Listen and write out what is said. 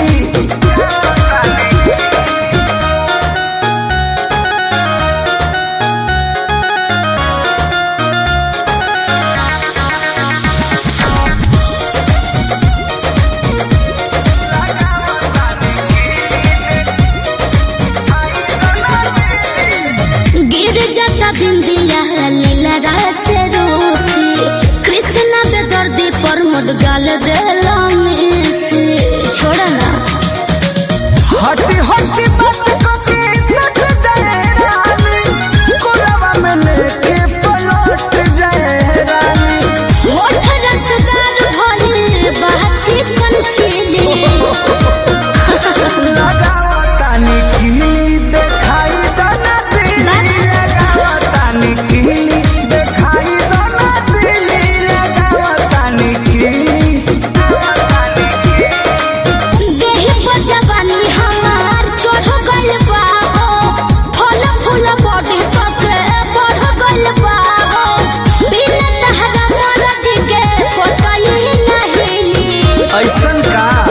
बिंदिया लीला से रूसी कृष्णा बेदर्दी पर मुद गाल देला मिसी छोड़ा ना हटी हटी बात को के सट जाए रानी कोरावा में लेके पलट जाए रानी मोठ रसदार भोली बाछी कंचीली लगावा तानी की देखाई दाना दिली लगावा तानी की देखाई दाना दिली लगावा तानी की देहि पर जवानी हमार चढ़ गइल बा फल फूल बॉडी तक बढ़ गइल बा बिना तहरा मरज के कोई नहीं ऐसन का